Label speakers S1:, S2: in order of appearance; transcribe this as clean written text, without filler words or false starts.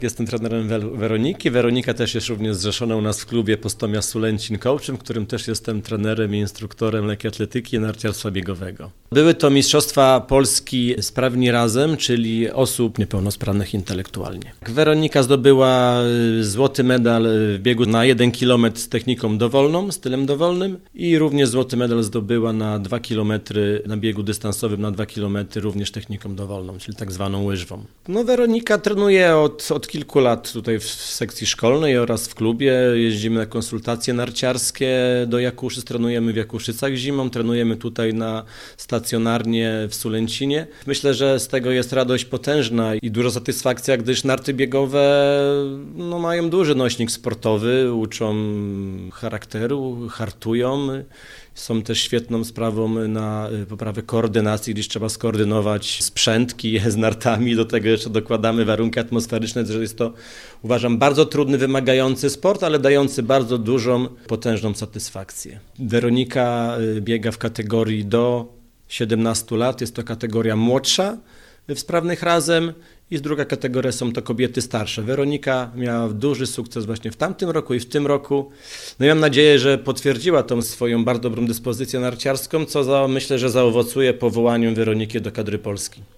S1: Jestem trenerem Weroniki. Weronika też jest również zrzeszona u nas w klubie Postomia Sulęcin Kołczyn, w którym też jestem trenerem i instruktorem lekkiej atletyki i narciarstwa biegowego. Były to Mistrzostwa Polski Sprawni Razem, czyli osób niepełnosprawnych intelektualnie. Weronika zdobyła złoty medal w biegu na 1 km z techniką dowolną, stylem dowolnym i również złoty medal zdobyła na 2 km na biegu dystansowym na 2 km również techniką dowolną, czyli tak zwaną łyżwą. Weronika trenuje od kilku lat tutaj w sekcji szkolnej oraz w klubie. Jeździmy na konsultacje narciarskie do Jakuszyc, trenujemy w Jakuszycach zimą, trenujemy tutaj stacjonarnie w Sulęcinie. Myślę, że z tego jest radość potężna i duża satysfakcja, gdyż narty biegowe mają duży nośnik sportowy, uczą charakteru, hartują. Są też świetną sprawą na poprawę koordynacji, gdyż trzeba skoordynować sprzętki z nartami. Do tego jeszcze dokładamy warunki atmosferyczne, że jest to, uważam, bardzo trudny, wymagający sport, ale dający bardzo dużą, potężną satysfakcję. Weronika biega w kategorii do 17 lat, jest to kategoria młodsza w Sprawnych Razem i druga kategoria są to kobiety starsze. Weronika miała duży sukces właśnie w tamtym roku i w tym roku. I mam nadzieję, że potwierdziła tą swoją bardzo dobrą dyspozycję narciarską, co myślę, że zaowocuje powołaniem Weroniki do kadry Polski.